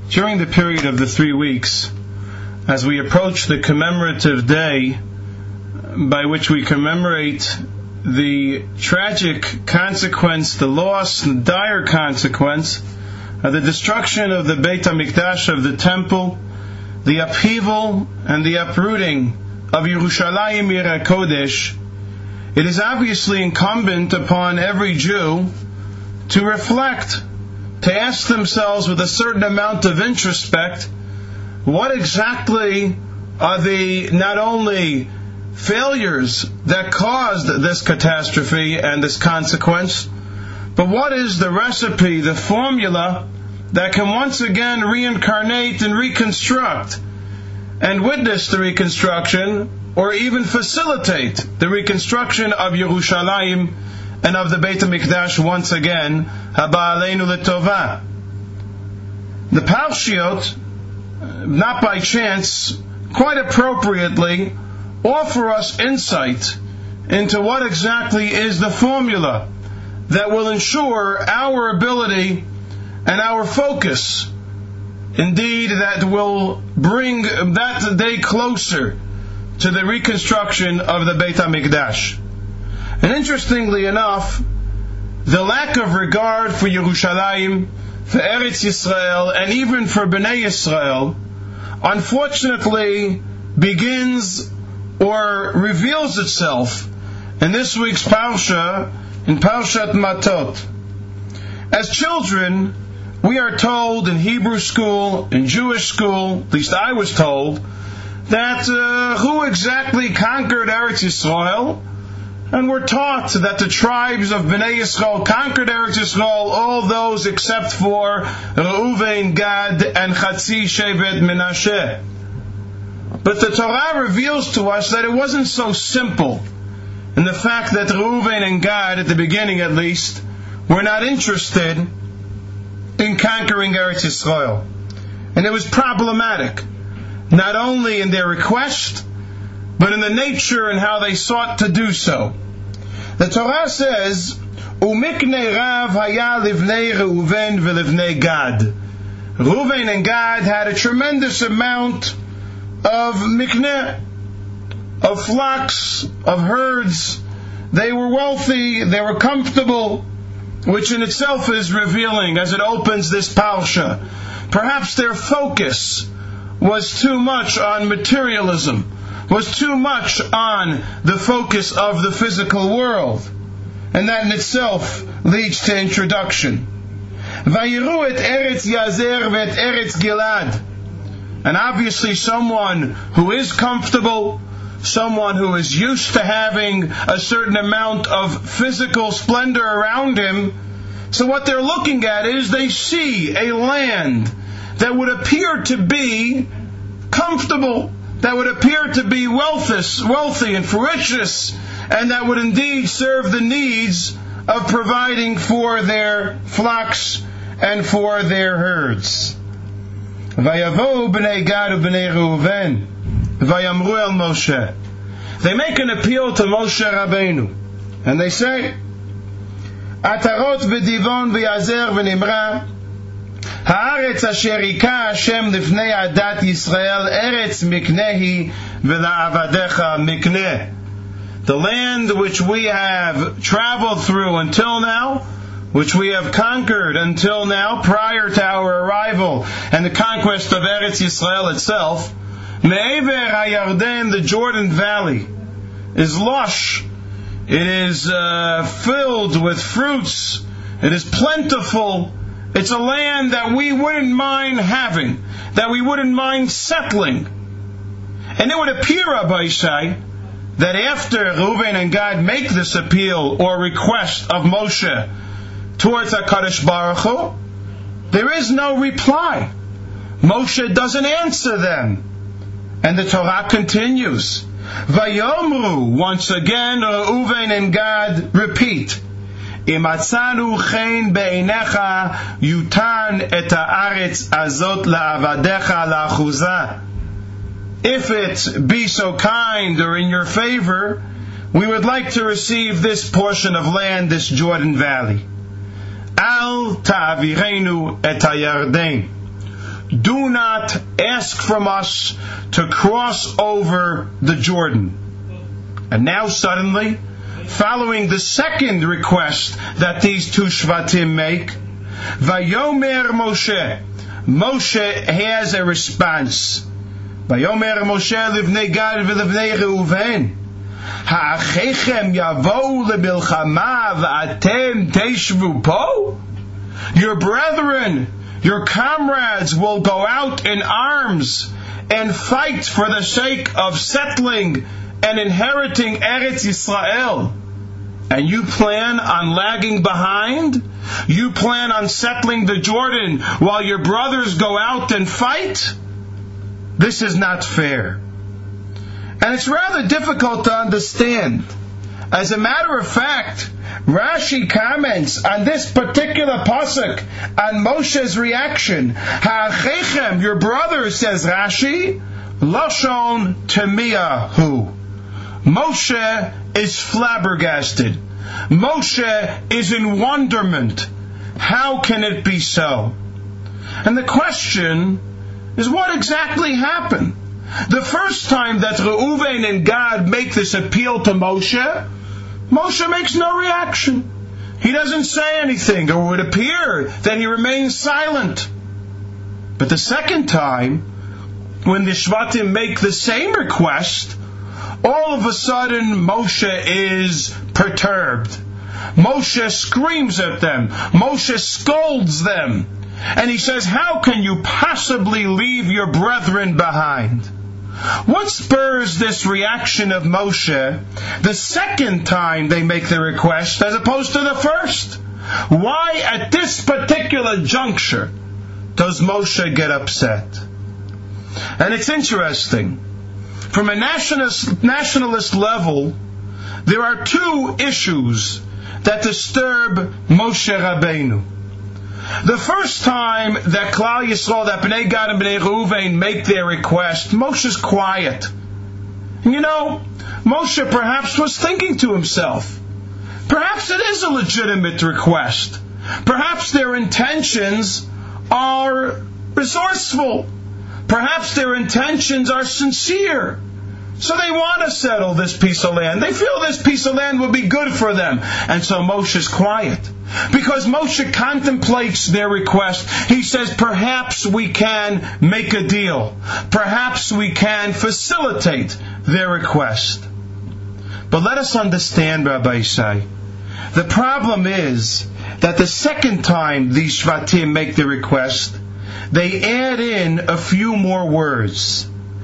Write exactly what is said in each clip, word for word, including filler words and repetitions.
during the period of the three weeks, as we approach the commemorative day by which we commemorate the tragic consequence, the loss, the dire consequence of the destruction of the Beit HaMikdash, of the temple, the upheaval and the uprooting of Yerushalayim Ir HaKodesh, it is obviously incumbent upon every Jew to reflect, to ask themselves with a certain amount of introspect, what exactly are the not only failures that caused this catastrophe and this consequence, but what is the recipe, the formula that can once again reincarnate and reconstruct and witness the reconstruction, or even facilitate the reconstruction of Yerushalayim and of the Beit HaMikdash once again, Haba Aleinu L'Tova. The Parshiot, not by chance, quite appropriately, offer us insight into what exactly is the formula that will ensure our ability and our focus, indeed, that will bring that day closer to the reconstruction of the Beit HaMikdash. And interestingly enough, the lack of regard for Yerushalayim, for Eretz Yisrael, and even for Bnei Yisrael, unfortunately begins or reveals itself in this week's Parsha, in Parshat Matot. As children, we are told in Hebrew school, in Jewish school, at least I was told, that uh, who exactly conquered Eretz Yisrael, and we're taught that the tribes of Bnei Yisrael conquered Eretz Yisrael, all those except for Reuven, Gad, and Chatzi Shevet Menashe. But the Torah reveals to us that it wasn't so simple, in the fact that Reuven and Gad, at the beginning at least, were not interested in conquering Eretz Yisrael. And it was problematic, not only in their request, but in the nature and how they sought to do so. The Torah says, "Umiknei rav haya livnei Reuven v'livnei Gad." Reuven and Gad had a tremendous amount of mikneh, of flocks, of herds. They were wealthy, they were comfortable, which in itself is revealing as it opens this parsha. Perhaps their focus was too much on materialism, was too much on the focus of the physical world, and that in itself leads to introduction. Vayiru et Eretz Yazer ve'et Eretz Gilad. And obviously someone who is comfortable, someone who is used to having a certain amount of physical splendor around him, so what they're looking at is they see a land that would appear to be comfortable, that would appear to be wealthy, wealthy and ferocious, and that would indeed serve the needs of providing for their flocks and for their herds. Vayavo b'nei Gad u'b'nei Reuven vayamru el Moshe. They make an appeal to Moshe Rabbeinu, and they say, Atarot v'divon v'yazer v'nimra haaretz asher hika Hashem lifnei adat Yisrael eretz miknehi v'la'avadecha mikneh. The land which we have traveled through until now, which we have conquered until now, prior to our arrival and the conquest of Eretz Yisrael itself, Me'ever HaYarden, the Jordan Valley, is lush. It is uh, filled with fruits. It is plentiful. It's a land that we wouldn't mind having, that we wouldn't mind settling. And it would appear, Rabbi Yishai, that after Reuven and Gad make this appeal or request of Moshe towards HaKadosh Baruch Hu, there is no reply. Moshe doesn't answer them. And the Torah continues. Vayomru, once again, Reuven and Gad repeat, Imatzanu chen be'einecha yutan et ha'aretz azot la'avadecha la'achuzah. If it be so kind or in your favor, we would like to receive this portion of land, this Jordan Valley. Al ta'avirenu et hayarden. do not ask from us to cross over the Jordan. And now suddenly, following the second request that these two Shvatim make, Vayomer Moshe, Moshe has a response. Vayomer Moshe livnei Gad v'livnei Reuven, ha'achechem yavou lebilchama v'atem teishvu po? Your brethren, your comrades will go out in arms and fight for the sake of settling and inheriting Eretz Yisrael. And you plan on lagging behind? You plan on settling the Jordan while your brothers go out and fight? This is not fair. And it's rather difficult to understand. As a matter of fact, Rashi comments on this particular pasuk on Moshe's reaction. Ha'achechem, your brother, says Rashi, Lashon Temiyahu. Moshe is flabbergasted. Moshe is in wonderment. How can it be so? And the question is, what exactly happened? The first time that Reuven and Gad make this appeal to Moshe, Moshe makes no reaction. He doesn't say anything, or it would appear that he remains silent. But the second time, when the Shvatim make the same request, all of a sudden Moshe is perturbed. Moshe screams at them. Moshe scolds them. And he says, how can you possibly leave your brethren behind? What spurs this reaction of Moshe the second time they make the request as opposed to the first? Why at this particular juncture does Moshe get upset? And it's interesting. From a nationalist, nationalist level, there are two issues that disturb Moshe Rabbeinu. The first time that Klal Yisrael, that Bnei Gad and Bnei Reuven make their request, Moshe's quiet. And you know, Moshe perhaps was thinking to himself, perhaps it is a legitimate request. Perhaps their intentions are resourceful. Perhaps their intentions are sincere. So they want to settle this piece of land. They feel this piece of land would be good for them. And so Moshe's quiet. Because Moshe contemplates their request. He says, perhaps we can make a deal. Perhaps we can facilitate their request. But let us understand, Rabbi Isai, the problem is that the second time these Shvatim make the request, they add in a few more words.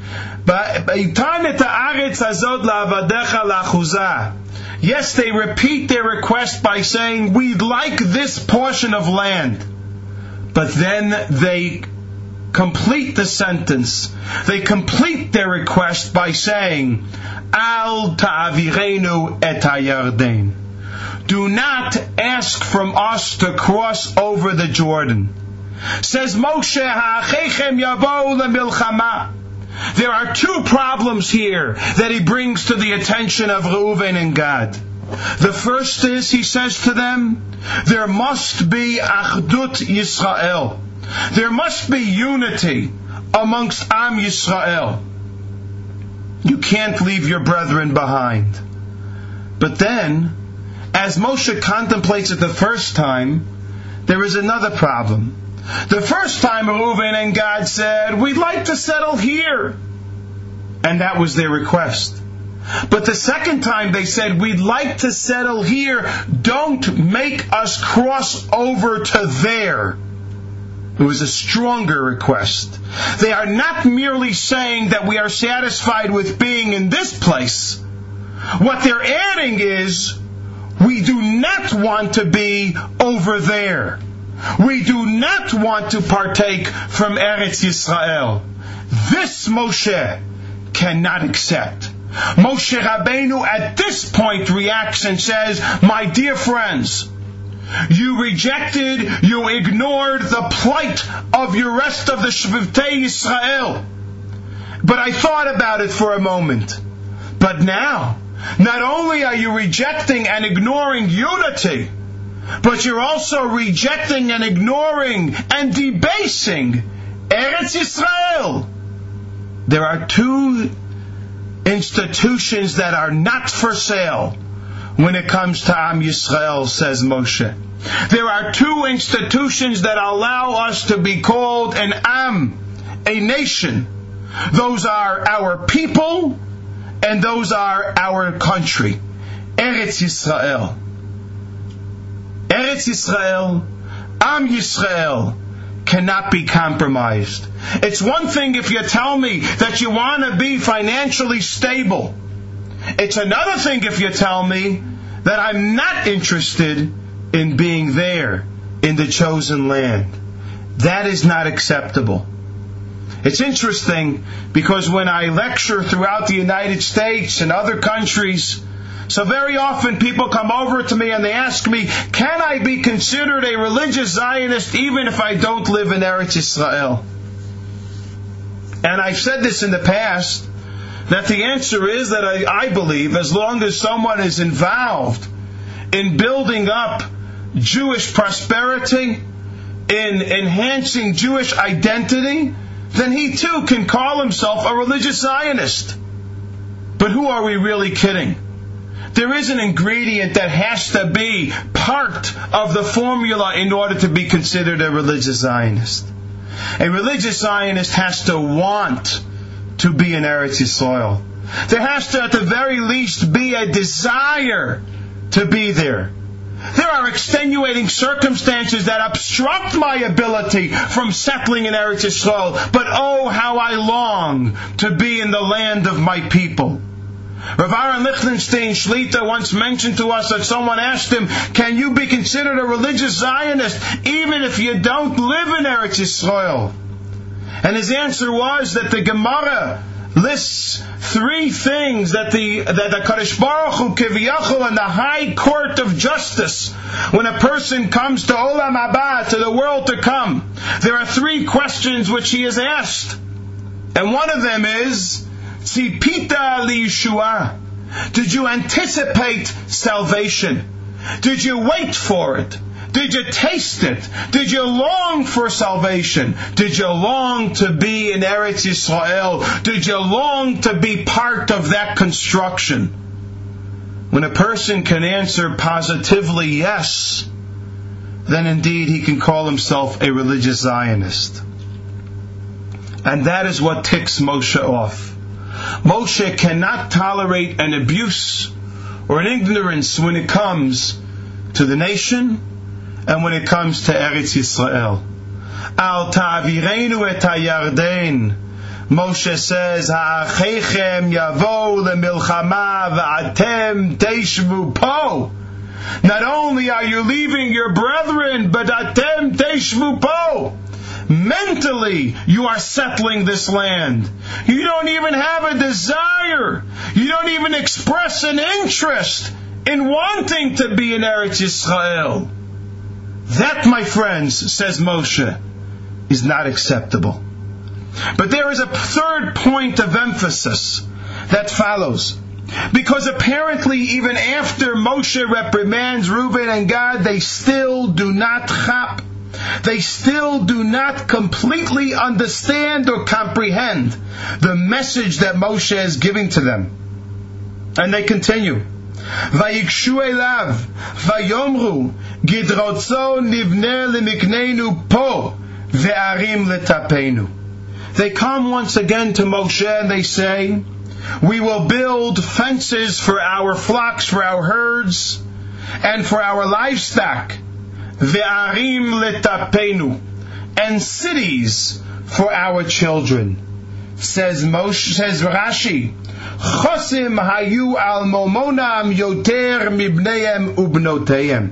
Yes, they repeat their request by saying, we'd like this portion of land. But then they complete the sentence. They complete their request by saying, Al ta'avirenu et hayarden. Do not ask from us to cross over the Jordan. Says Moshe, ha'achechem yavou lemilchama. There are two problems here that he brings to the attention of Reuven and Gad. The first is, he says to them, there must be Achdut Yisrael. There must be unity amongst Am Yisrael. You can't leave your brethren behind. But then, as Moshe contemplates it the first time, there is another problem. The first time Reuven and Gad said, we'd like to settle here. And that was their request. But the second time they said, we'd like to settle here. Don't make us cross over to there. It was a stronger request. They are not merely saying that we are satisfied with being in this place. What they're adding is, we do not want to be over there. We do not want to partake from Eretz Yisrael. This Moshe cannot accept. Moshe Rabbeinu at this point reacts and says, my dear friends, you rejected, you ignored the plight of your rest of the Shvivtei Yisrael. But I thought about it for a moment. But now, not only are you rejecting and ignoring unity, but you're also rejecting and ignoring and debasing Eretz Eretz Yisrael, there are two institutions that are not for sale when it comes to Am Yisrael, says Moshe. There are two institutions that allow us to be called an Am, a nation. Those are our people and those are our country. Eretz Yisrael. Eretz Yisrael, Am Yisrael, cannot be compromised. It's one thing if you tell me that you want to be financially stable. It's another thing if you tell me that I'm not interested in being there in the chosen land. That is not acceptable. It's interesting because when I lecture throughout the United States and other countries, so very often people come over to me and they ask me, can I be considered a religious Zionist even if I don't live in Eretz Yisrael? And I've said this in the past, that the answer is that I, I believe as long as someone is involved in building up Jewish prosperity, in enhancing Jewish identity, then he too can call himself a religious Zionist. But who are we really kidding? There is an ingredient that has to be part of the formula in order to be considered a religious Zionist. A religious Zionist has to want to be in Eretz Yisrael. There has to, at the very least, be a desire to be there. There are extenuating circumstances that obstruct my ability from settling in Eretz Yisrael, but oh, how I long to be in the land of my people. Rav Aaron Lichtenstein Shlita once mentioned to us that someone asked him, can you be considered a religious Zionist even if you don't live in Eretz Yisrael? And his answer was that the Gemara lists three things that the that the Kadosh Baruch Hu Kiviyachol in the high court of justice, when a person comes to Olam Haba, to the world to come, there are three questions which he is asked. And one of them is, Tzipita liyeshua. Did you anticipate salvation? Did you wait for it? Did you taste it? Did you long for salvation? Did you long to be in Eretz Yisrael? Did you long to be part of that construction? When a person can answer positively yes, then indeed he can call himself a religious Zionist. And that is what ticks Moshe off. Moshe cannot tolerate an abuse or an ignorance when it comes to the nation and when it comes to Eretz Yisrael. Al ta'avirenu et ha'yarden. Moshe says, Ha'achechem yavo lemilchama va'atem teishvu po. Not only are you leaving your brethren, but atem teishvu po. Mentally, you are settling this land. You don't even have a desire. You don't even express an interest in wanting to be in Eretz Yisrael. That, my friends, says Moshe, is not acceptable. But there is a third point of emphasis that follows. Because apparently even after Moshe reprimands Reuben and Gad, they still do not chap. They still do not completely understand or comprehend the message that Moshe is giving to them. And they continue. Vayikshu elav, vayomru, gidrotzo nivne lemikneinu po, ve'arim letapenu. They come once again to Moshe and they say, we will build fences for our flocks, for our herds, and for our livestock. Ve'arim letapenu, and cities for our children. Says Moshe, says Rashi, Chosim hayu al momonam yoter mibneim ubnoteim,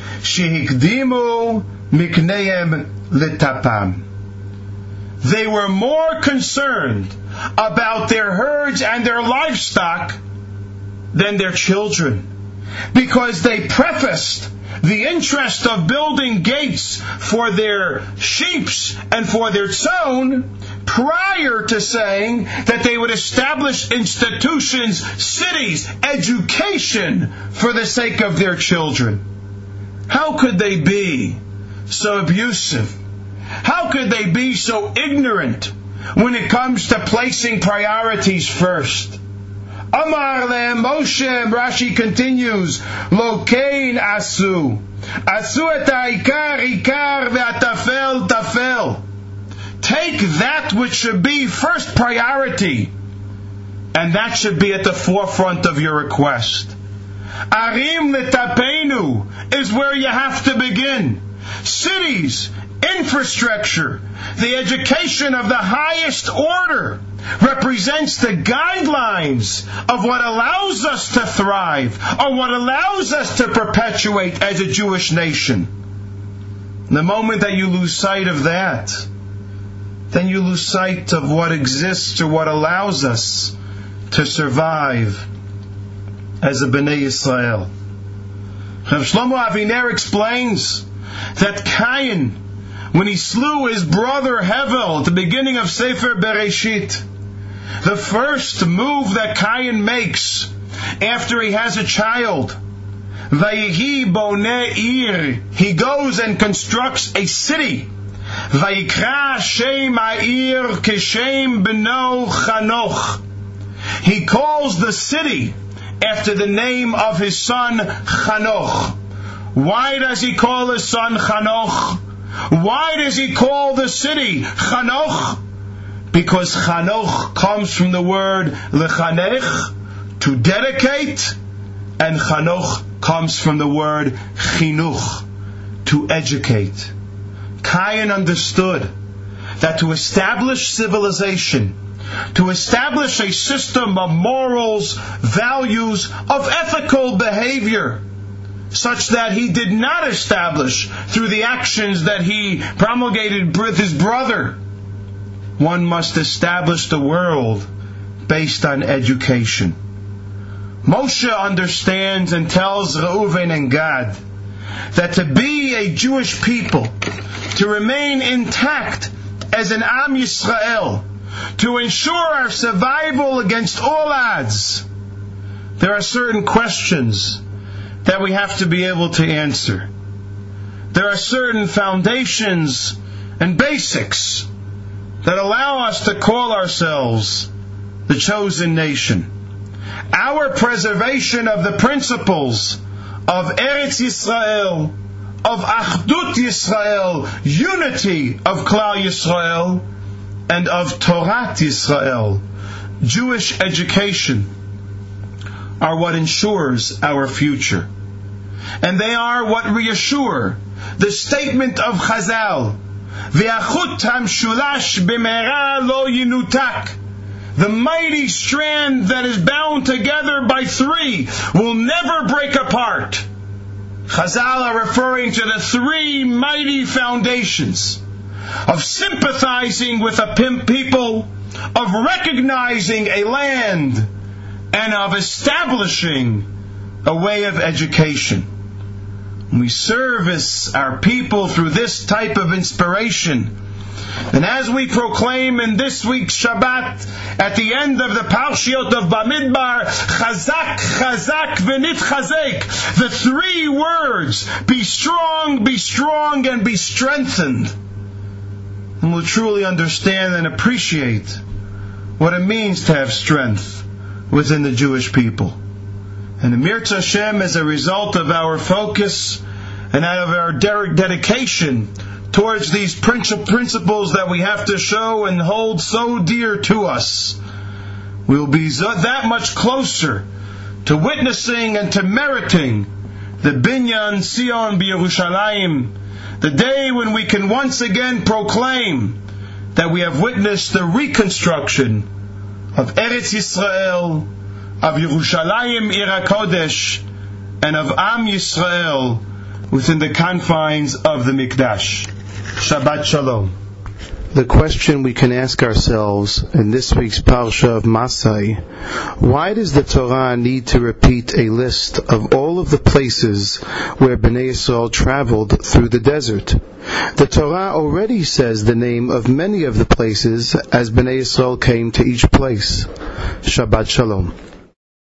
shehikdimu mikneim letapam. They were more concerned about their herds and their livestock than their children, because they prefaced the interest of building gates for their sheep and for their tzon prior to saying that they would establish institutions, cities, education for the sake of their children. How could they be so abusive? How could they be so ignorant when it comes to placing priorities first? Amar lehem Moshe, Rashi continues, Lokein asu. Asu et ha'ikar, ikar, ve'atafel, tafel. Take that which should be first priority, and that should be at the forefront of your request. Arim letapenu is where you have to begin. Cities, infrastructure, the education of the highest order represents the guidelines of what allows us to thrive, or what allows us to perpetuate as a Jewish nation. The moment that you lose sight of that, then you lose sight of what exists or what allows us to survive as a Bnei Yisrael. Rav Shlomo Aviner explains that Cain, when he slew his brother Hevel at the beginning of Sefer Bereshit, the first move that Cain makes after he has a child, Vayihi boneh ir, he goes and constructs a city. Vayikra Shem ha'ir keshem beno Chanoch. He calls the city after the name of his son Chanoch. Why does he call his son Chanoch? Why does he call the city Chanoch? Because Chanoch comes from the word lechanech, to dedicate, and Chanoch comes from the word chinuch, to educate. Cain understood that to establish civilization, to establish a system of morals, values, of ethical behavior, such that he did not establish through the actions that he promulgated with his brother, one must establish the world based on education. Moshe understands and tells Reuven and Gad that to be a Jewish people, to remain intact as an Am Yisrael, to ensure our survival against all odds, there are certain questions that we have to be able to answer. There are certain foundations and basics that allow us to call ourselves the chosen nation. Our preservation of the principles of Eretz Yisrael, of Achdut Yisrael, unity of Klal Yisrael, and of Torat Yisrael, Jewish education, are what ensures our future. And they are what reassure the statement of Chazal, V'achut hamshulash b'mehera lo yinutak. The mighty strand that is bound together by three will never break apart. Chazal are referring to the three mighty foundations of sympathizing with a people, of recognizing a land, and of establishing a way of education. We service our people through this type of inspiration. And as we proclaim in this week's Shabbat, at the end of the Parshiot of Bamidbar, Chazak, Chazak, V'nit Chazek, the three words, be strong, be strong, and be strengthened. And we'll truly understand and appreciate what it means to have strength within the Jewish people. And Amir Hashem, as a result of our focus and out of our dedication towards these principles that we have to show and hold so dear to us, we will be that much closer to witnessing and to meriting the Binyan Sion B'Yerushalayim, the day when we can once again proclaim that we have witnessed the reconstruction of Eretz Yisrael, of Yerushalayim Ir HaKodesh, and of Am Yisrael within the confines of the Mikdash. Shabbat Shalom. The question we can ask ourselves in this week's Parsha of Masai: why does the Torah need to repeat a list of all of the places where Bnei Yisrael traveled through the desert? The Torah already says the name of many of the places as Bnei Yisrael came to each place. Shabbat Shalom.